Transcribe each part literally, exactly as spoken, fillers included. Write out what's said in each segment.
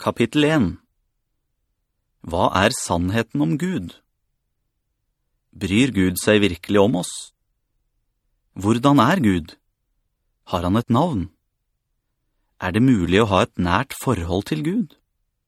Kapittel en. Hva er sannheten om Gud? Bryr Gud seg virkelig om oss? Hvordan er Gud? Har han et navn? Er det mulig å ha et nært forhold til Gud?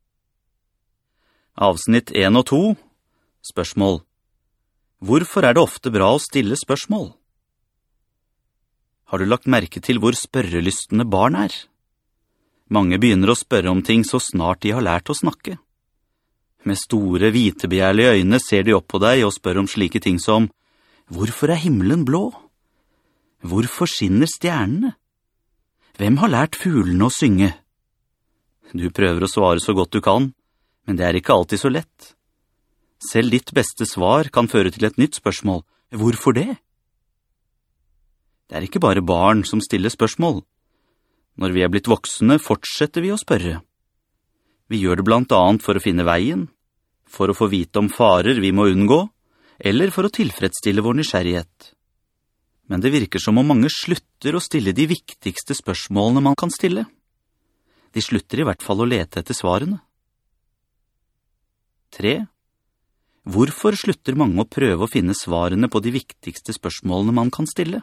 Avsnitt en og to. Spørsmål. Hvorfor er det ofte bra å stille spørsmål? Har du lagt merke til hvor spørrelystne barn er? Mange begynner å spørre om ting så snart de har lært å snakke. Med store, hvitebegjærlige øyne ser de opp på deg og spør om slike ting som: Hvorfor er himmelen blå? Hvorfor skinner stjernene? Hvem har lært fuglene å synge? Du prøver å svare så godt du kan, men det er ikke alltid så lett. Selv ditt beste svar kan føre til et nytt spørsmål. Hvorfor det? Det er ikke bare barn som stiller spørsmål. Når vi er blitt voksne, fortsetter vi å spørre. Vi gjør det blant annet for å finne veien, for å få vite om farer vi må unngå, eller for å tilfredsstille vår nysgjerrighet. Men det virker som om mange slutter å stille de viktigste spørsmålene man kan stille. De slutter i hvert fall å lete etter svarene. tre. Hvorfor slutter mange å prøve å finne svarene på de viktigste spørsmålene man kan stille?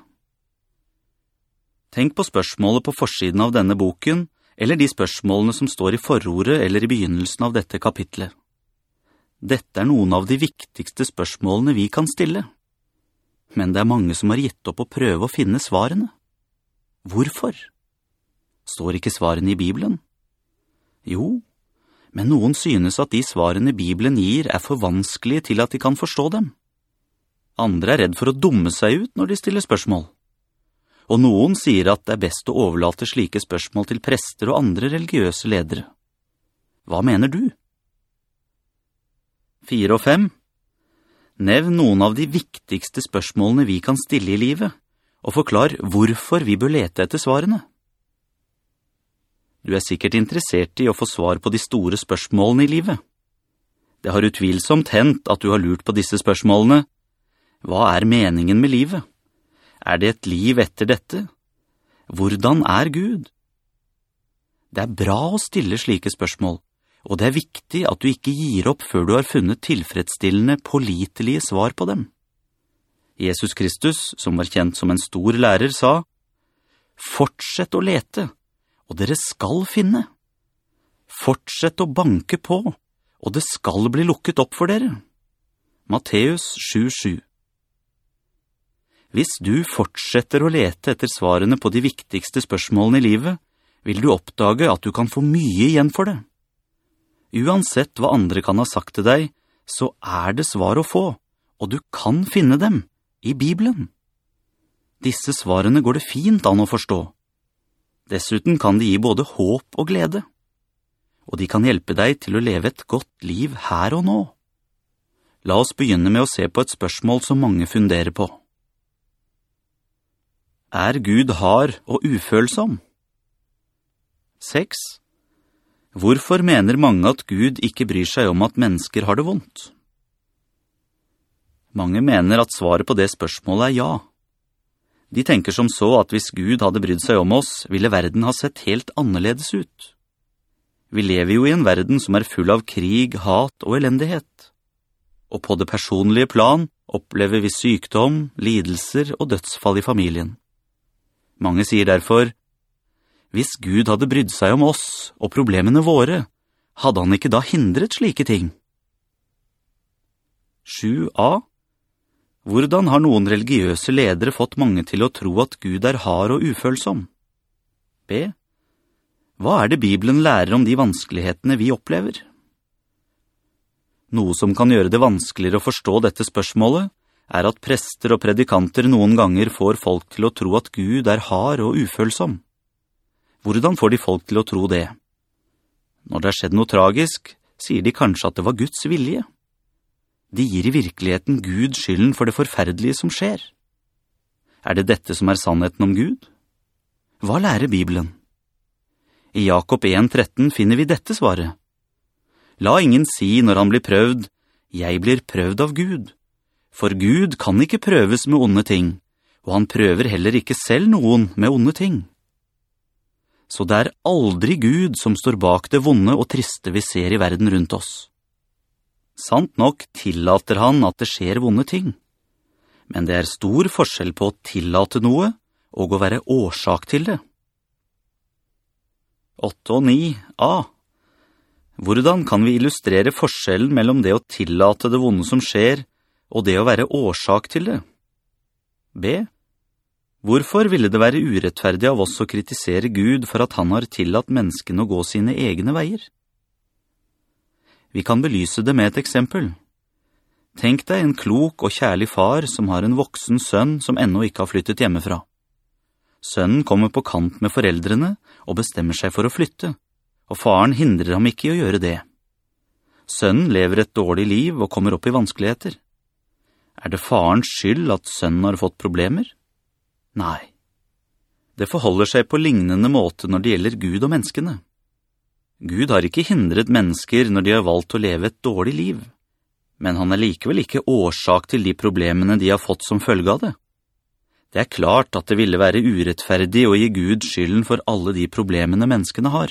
Tenk på spørsmålet på forsiden av denne boken, eller de spørsmålene som står i forordet eller i begynnelsen av dette kapitlet. Dette er noen av de viktigste spørsmålene vi kan stille. Men det er mange som har gitt opp å prøve å finne svarene. Hvorfor? Står ikke svarene i Bibelen? Jo, men noen synes at de svarene Bibelen gir er for vanskelige til at de kan forstå dem. Andre er redd for å dumme seg ut når de stiller spørsmål. Og noen sier at det er best å overlate slike spørsmål til prester og andre religiøse ledere. Hva mener du? Fire og fem. Nevn noen av de viktigste spørsmålene vi kan stille i livet, og forklar hvorfor vi bør lete etter svarene. Du er sikkert interessert i å få svar på de store spørsmålene i livet. Det har utvilsomt hendt at du har lurt på disse spørsmålene. Hva er meningen med livet? Er det et liv etter dette? Hvordan er Gud? Det er bra å stille slike spørsmål, og det er viktig at du ikke gir opp før du har funnet tilfredsstillende, pålitelige svar på dem. Jesus Kristus, som var kjent som en stor lærer, sa: Fortsett å lete, og dere skal finne. Fortsett å banke på, og det skal bli lukket opp for dere. Matteus sju sju. Hvis du fortsetter å lete etter svarene på de viktigste spørsmålene i livet, vil du oppdage at du kan få mye igjen for det. Uansett hva andre kan ha sagt til deg, så er det svar å få, og du kan finne dem i Bibelen. Disse svarene går det fint an å forstå. Dessuten kan de gi både håp og glede, og de kan hjelpe deg til å leve et godt liv her og nå. La oss begynne med å se på et spørsmål som mange funderer på. Er Gud hard og ufølsom? seks. Hvorfor mener mange at Gud ikke bryr seg om at mennesker har det vondt? Mange mener at svaret på det spørsmålet er ja. De tenker som så at hvis Gud hadde brydd seg om oss, ville verden ha sett helt annerledes ut. Vi lever jo i en verden som er full av krig, hat og elendighet. Og på det personlige plan opplever vi sykdom, lidelser og dødsfall i familien. Mange sier derfor: Hvis Gud hadde brydd seg om oss og problemene våre, hadde han ikke da hindret slike ting? sju a. Hvordan har noen religiøse ledere fått mange til å tro at Gud er hard og ufølsom? b. Hva er det Bibelen lærer om de vanskelighetene vi opplever? Noe som kan gjøre det vanskeligere å forstå dette spørsmålet, er at prester og predikanter noen ganger får folk til å tro at Gud er hard og ufølsom. Hvordan får de folk til å tro det? Når det har skjedd noe tragisk, sier de kanskje at det var Guds vilje. De gir i virkeligheten Gud skylden for det forferdelige som skjer. Er det dette som er sannheten om Gud? Hva lærer Bibelen? I Jakob en tretten finner vi dette svaret: La ingen si når han blir prøvd: Jeg blir prøvd av Gud. For Gud kan ikke prøves med onde ting, og han prøver heller ikke selv noen med onde ting. Så det er aldri Gud som står bak det vonde og triste vi ser i verden rundt oss. Sant nok tillater han at det skjer vonde ting, men det er stor forskjell på å tillate noe og å være årsak til det. åtte og ni a. Hvordan kan vi illustrere forskjellen mellom det å tillate det vonde som skjer og det å være årsak til det? B. Hvorfor ville det være urettferdig av oss å kritisere Gud for at han har tillatt menneskene å gå sine egne veier? Vi kan belyse det med et eksempel. Tenk deg en klok og kjærlig far som har en voksen sønn som ennå ikke har flyttet hjemmefra. Sønnen kommer på kant med foreldrene og bestemmer seg for å flytte, og faren hindrer ham ikke i å gjøre det. Sønnen lever et dårlig liv og kommer opp i vanskeligheter. Er det farens skyld at sønnen har fått problemer? Nei. Det forholder seg på lignende måte når det gjelder Gud og menneskene. Gud har ikke hindret mennesker når de har valgt å leve et dårlig liv, men han er likevel ikke årsak til de problemene de har fått som følge av det. Det er klart at det ville være urettferdig å gi Gud skylden for alle de problemene menneskene har.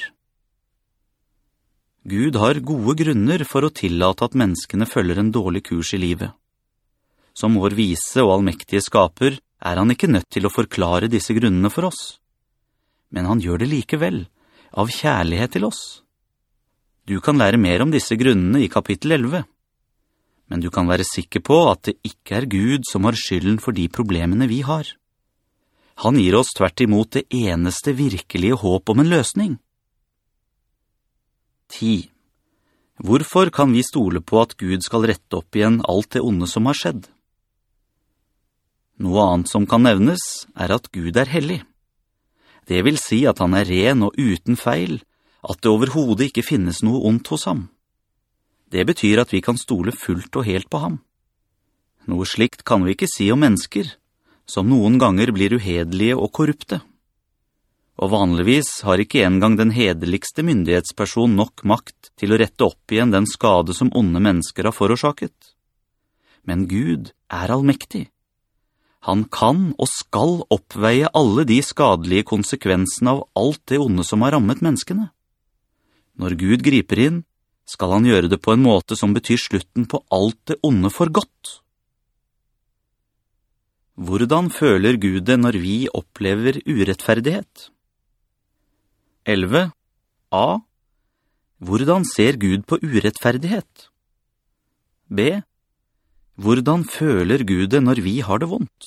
Gud har gode grunner for å tillate at menneskene følger en dårlig kurs i livet. Som vår vise og allmektige skaper er han ikke nødt til å forklare disse grunnene for oss. Men han gjør det likevel, av kjærlighet til oss. Du kan lære mer om disse grunnene i kapittel elleve, men du kan være sikker på at det ikke er Gud som har skylden for de problemene vi har. Han gir oss tvert imot det eneste virkelige håp om en løsning. ti. Hvorfor kan vi stole på at Gud skal rette opp igjen alt det onde som har skjedd? Noe annet som kan nevnes er at Gud er hellig. Det vil si at han er ren og uten feil, at det overhodet ikke finnes noe ondt hos ham. Det betyr at vi kan stole fullt og helt på ham. Noe slikt kan vi ikke si om mennesker, som noen ganger blir uhederlige og korrupte. Og vanligvis har ikke engang den hederligste myndighetsperson nok makt til å rette opp igjen den skade som onde mennesker har forårsaket. Men Gud er allmektig. Han kan og skal oppveie alle de skadelige konsekvensene av alt det onde som har rammet menneskene. Når Gud griper inn, skal han gjøre det på en måte som betyr slutten på alt det onde for godt. Hvordan føler Gud det når vi opplever urettferdighet? elleve a. Hvordan ser Gud på urettferdighet? B. Hvordan føler Gud det når vi har det vondt?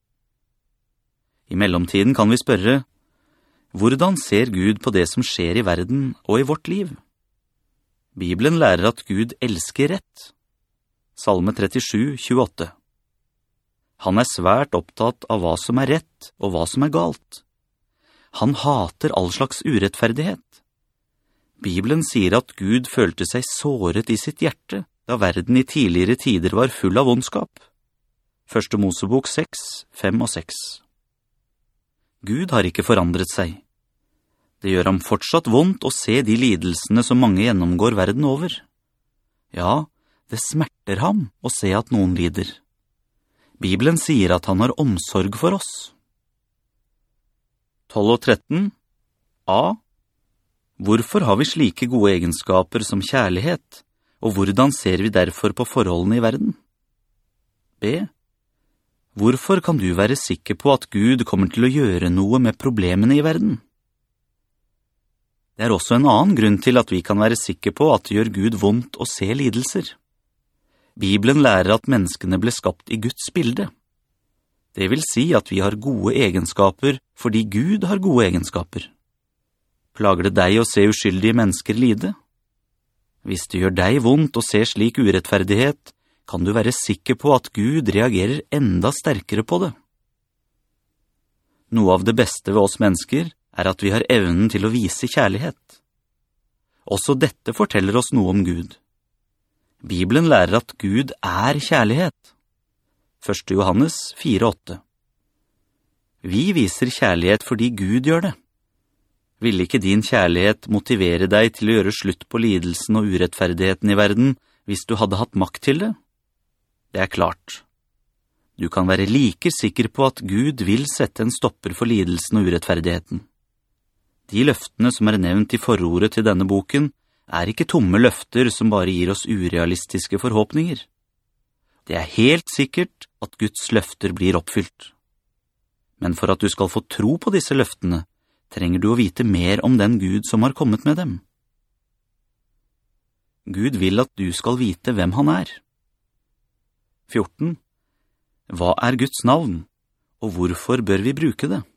I mellomtiden kan vi spørre, hvordan ser Gud på det som skjer i verden og i vårt liv? Bibelen lærer at Gud elsker rett. Salme trettisju, tjueåtte. Han er svært opptatt av hva som er rett og hva som er galt. Han hater all slags urettferdighet. Bibelen sier at Gud følte seg såret i sitt hjerte da verden i tidligere tider var full av ondskap. Første Mosebok seks, fem og seks. Gud har ikke forandret seg. Det gjør ham fortsatt vondt å se de lidelsene som mange gjennomgår verden over. Ja, det smerter ham å se at noen lider. Bibelen sier at han har omsorg for oss. tolv og tretten a. Hvorfor har vi slike gode egenskaper som kjærlighet, og hvordan ser vi derfor på forholdene i verden? B. Hvorfor kan du være sikker på at Gud kommer til å gjøre noe med problemene i verden? Det er også en annen grunn til at vi kan være sikre på at det gjør Gud vondt å se lidelser. Bibelen lærer at menneskene ble skapt i Guds bilde. Det vil si at vi har gode egenskaper fordi Gud har gode egenskaper. Plager det deg å se uskyldige mennesker lide? Hvis det gjør deg vondt å se slik urettferdighet, kan du være sikker på at Gud reagerer enda sterkere på det. Noe av det beste ved oss mennesker er at vi har evnen til å vise kjærlighet. Også dette forteller oss noe om Gud. Bibelen lærer at Gud er kjærlighet. Første Johannes fire, åtte. Vi viser kjærlighet fordi Gud gjør det. Vil ikke din kjærlighet motivere deg til å gjøre slutt på lidelsen og urettferdigheten i verden hvis du hadde hatt makt til det? Det er klart. Du kan være like sikker på at Gud vil sette en stopper for lidelsen og urettferdigheten. De løftene som er nevnt i forordet til denne boken er ikke tomme løfter som bare gir oss urealistiske forhåpninger. Det er helt sikkert at Guds løfter blir oppfylt. Men for at du skal få tro på disse løftene, trenger du å vite mer om den Gud som har kommet med dem. Gud vil at du skal vite hvem han er. fjorten. Hva er Guds navn, og hvorfor bør vi bruke det?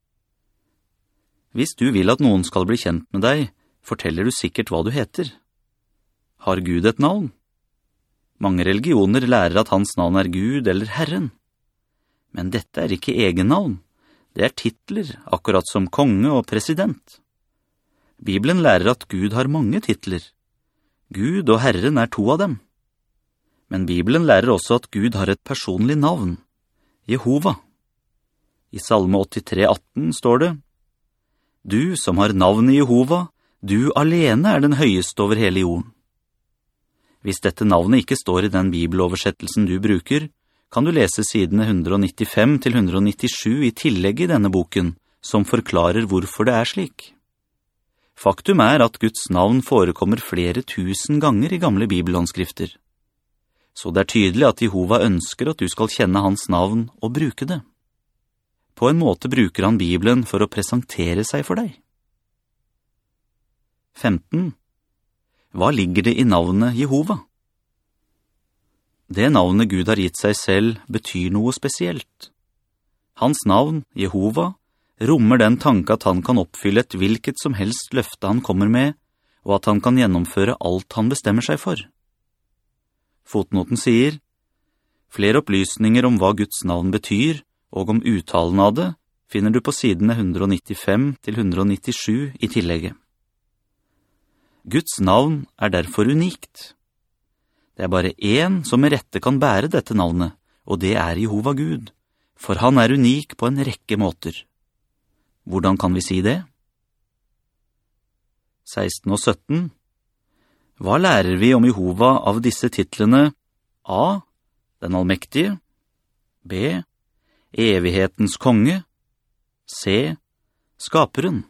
Hvis du vil at noen skal bli kjent med deg, forteller du sikkert hva du heter. Har Gud et navn? Mange religioner lærer at hans navn er Gud eller Herren. Men dette er ikke egennavn. Det er titler, akkurat som konge og president. Bibelen lærer at Gud har mange titler. Gud og Herren er to av dem. Men Bibelen lærer også at Gud har et personlig navn, Jehova. I Salme åttitre atten står det: Du som har navnet Jehova, du alene er den høyeste over hele jorden. Hvis dette navnet ikke står i den bibeloversettelsen du bruker, kan du lese sidene hundre nittifem til hundre nittisju i tillegg i denne boken, som forklarer hvorfor det er slik. Faktum er at Guds navn forekommer flere tusen ganger i gamle bibelhåndskrifter. Så det er tydelig at Jehova ønsker at du skal kjenne hans navn og bruke det. På en måte bruker han Bibelen for å presentere seg for deg. femten. Hva ligger det i navnet Jehova? Det navnet Gud har gitt seg selv betyr noe spesielt. Hans navn, Jehova, rommer den tanke at han kan oppfylle et hvilket som helst løfte han kommer med, og at han kan gjennomføre alt han bestemmer seg for. Fotnoten sier: Flere opplysninger om hva Guds navn betyr, og om uttalen av det, finner du på sidene hundre nittifem til hundre nittisju i tillegget. Guds navn er derfor unikt. Det er bare én som med rette kan bære dette navnet, og det er Jehova Gud, for han er unik på en rekke måter. Hvordan kan vi si det? seksten og sytten. Hva lærer vi om Jehova av disse titlene? A. Den allmektige. B. Evighetens konge. C. Skaperen.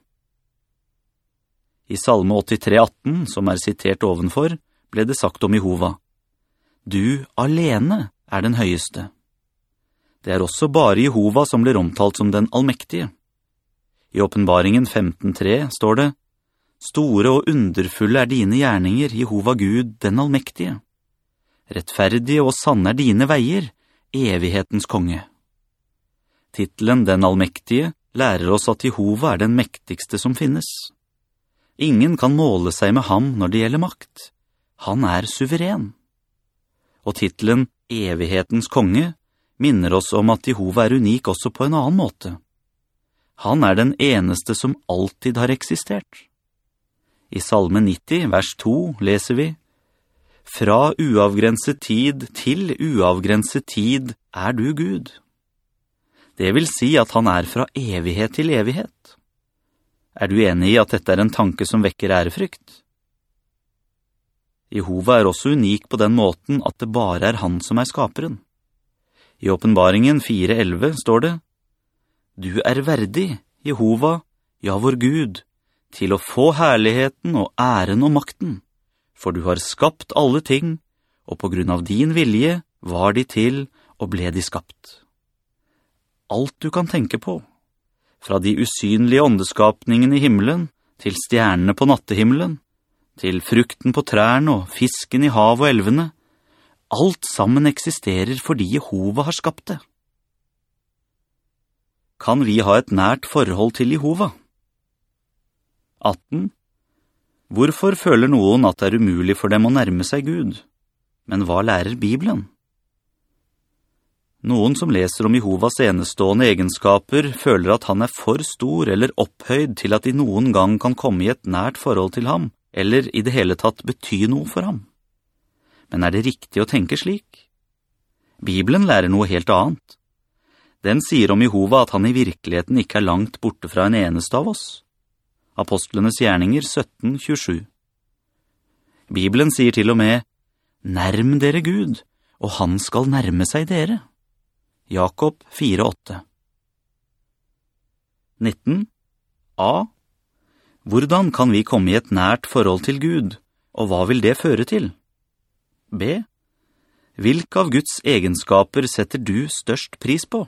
I Salme åttitre atten, som er sitert ovenfor, ble det sagt om Jehova: Du alene er den høyeste. Det er også bare Jehova som blir omtalt som den allmektige. I Åpenbaringen femten tre står det: Store og underfulle er dine gjerninger, Jehova Gud, den allmektige. Rettferdige og sanne er dine veier, evighetens konge. Titelen Den allmektige lærer oss at Jehova er den mektigste som finnes. Ingen kan måle seg med ham når det gjelder makt. Han er suveren. Og titelen Evighetens konge minner oss om at Jehova er unik også på en annen måte. Han er den eneste som alltid har eksistert. I Salme nitti, vers to, leser vi: Fra uavgrenset tid til uavgrenset tid er du Gud. Det vil si at han er fra evighet til evighet. Er du enig i at dette er en tanke som vekker ærefrykt? Jehova er også unik på den måten at det bare er han som er skaperen. I Åpenbaringen fire elleve står det: Du er verdig, Jehova, ja vår Gud, til å få herligheten og æren og makten, for du har skapt alle ting, og på grunn av din vilje var de til og ble de skapt. Alt du kan tenke på, fra de usynlige åndeskapningene i himmelen, til stjernene på nattehimmelen, til frukten på trærne og fisken i hav og elvene, alt sammen eksisterer fordi Jehova har skapt det. Kan vi ha et nært forhold til Jehova? atten. Hvorfor føler noen at det er umulig for dem å nærme seg Gud? Men hva lærer Bibelen? Noen som leser om Jehovas enestående egenskaper føler at han er for stor eller opphøyd til at de noen gang kan komme i et nært forhold til ham, eller i det hele tatt bety noe for ham. Men er det riktig å tenke slik? Bibelen lærer noe helt annet. Den sier om Jehova at han i virkeligheten ikke er langt borte fra en eneste av oss. Apostlenes gjerninger sytten tjuesju. Bibelen sier til og med: Nærm dere Gud, og han skal nærme seg dere. Jakob fire åtte. nitten. A. Hvordan kan vi komme i et nært forhold til Gud, og hva vil det føre til? B. Hvilke av Guds egenskaper setter du størst pris på?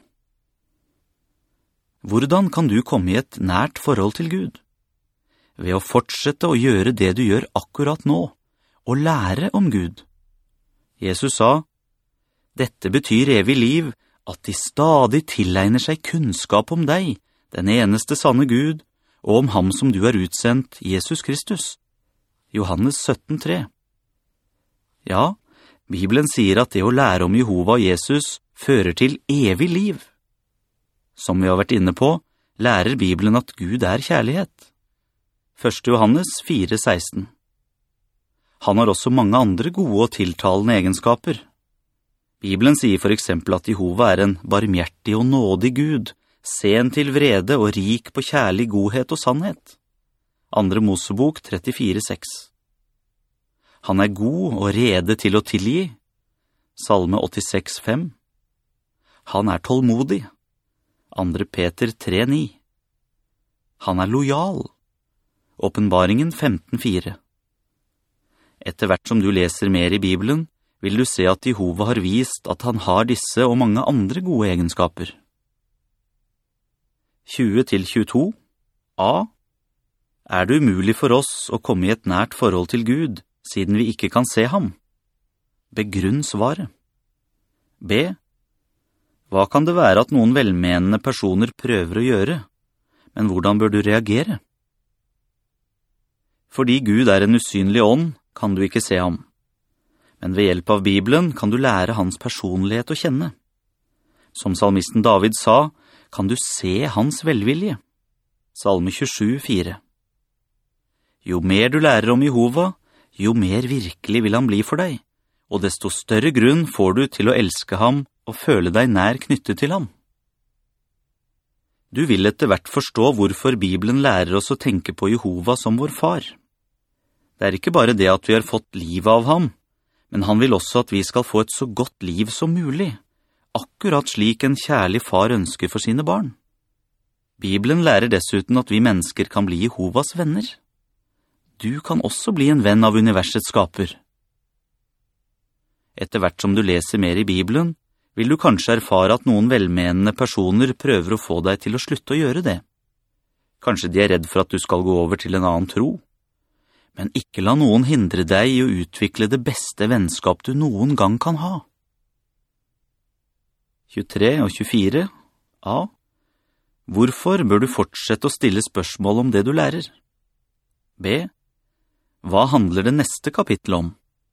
Hvordan kan du komme i et nært forhold til Gud? Ved å fortsette å gjøre det du gjør akkurat nå, og lære om Gud. Jesus sa, «Dette betyr evig liv, at de stadig tilegner seg kunnskap om deg, den eneste sanne Gud, og om ham som du har utsendt, Jesus Kristus.» Johannes sytten tre. Ja, Bibelen sier at det å lære om Jehova og Jesus fører til evig liv. Som vi har vært inne på, lærer Bibelen at Gud er kjærlighet. første Johannes fire seksten. Han har også mange andre gode og tiltalende egenskaper. Bibelen sier for eksempel at Jehova er en barmhjertig og nådig Gud, sen til vrede og rik på kjærlig godhet og sannhet. Andre Mosebok trettifire seks. Han er god og rede til å tilgi. Salme åttiseks fem. Han er tålmodig. Andre Peter tre ni. Han er lojal. Åpenbaringen femten fire. Etter hvert som du leser mer i Bibelen, vil du se at Jehova har vist at han har disse og mange andre gode egenskaper. tjue til tjueto. A. Er det umulig for oss å komme i et nært forhold til Gud, siden vi ikke kan se ham? Begrunn svaret. B. Hva kan det være at noen velmenende personer prøver å gjøre, men hvordan bør du reagere? Fordi Gud er en usynlig ånd, kan du ikke se ham. Men ved hjelp av Bibelen kan du lære hans personlighet å kjenne. Som salmisten David sa, kan du se hans velvilje. Salme tjuesju fire. Jo mer du lærer om Jehova, jo mer virkelig vil han bli for deg, og desto større grunn får du til å elske ham og føle deg nær knyttet til ham. Du vil etter hvert forstå hvorfor Bibelen lærer oss å tenke på Jehova som vår far. Det er ikke bare det at vi har fått livet av ham, men han vil også at vi skal få et så godt liv som mulig, akkurat slik en kjærlig far ønsker for sine barn. Bibelen lærer dessuten at vi mennesker kan bli Jehovas venner. Du kan også bli en venn av universets skaper. Etter hvert som du leser mer i Bibelen, vil du kanskje erfare at noen velmenende personer prøver å få deg til å slutte å gjøre det. Kanskje de er redd for at du skal gå over til en annen tro. Men ikke la noen hindre deg i å utvikle det beste vennskap du noen gang kan ha. tjuetre og tjuefire. A. Hvorfor bør du fortsette å stille spørsmål om det du lærer? B. Hva handler det neste kapittel om?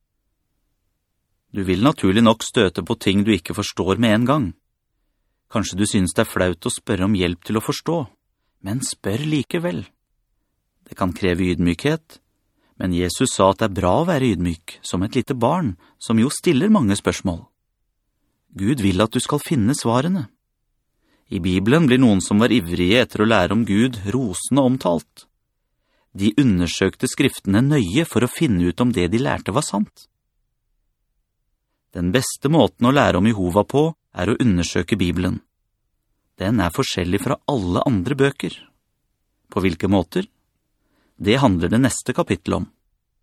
Du vil naturlig nok støte på ting du ikke forstår med en gang. Kanskje du synes det er flaut å spørre om hjelp til å forstå, men spør likevel. Det kan kreve ydmykhet, men Jesus sa at det er bra å være ydmyk, som et lite barn, som jo stiller mange spørsmål. Gud vil at du skal finne svarene. I Bibelen blir noen som var ivrige etter å lære om Gud rosende omtalt. De undersøkte skriftene nøye for å finne ut om det de lærte var sant. Den beste måten å lære om Jehova på er å undersøke Bibelen. Den er forskjellig fra alle andre bøker. På hvilke måter? Det handler det neste kapittel om.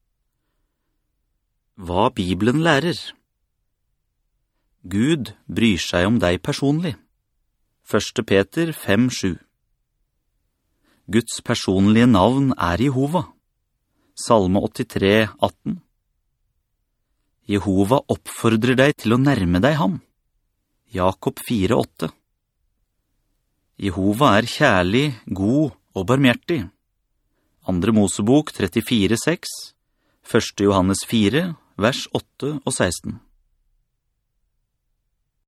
Hva Bibelen lærer. Gud bryr seg om deg personlig. første Peter fem sju. Guds personlige navn er Jehova. Salme åttitre atten. Jehova oppfordrer deg til å nærme deg ham. Jakob fire åtte. Jehova er kjærlig, god og barmhjertig. Andre Mosebok trettifire seks, første Johannes fire, vers åtte og seksten.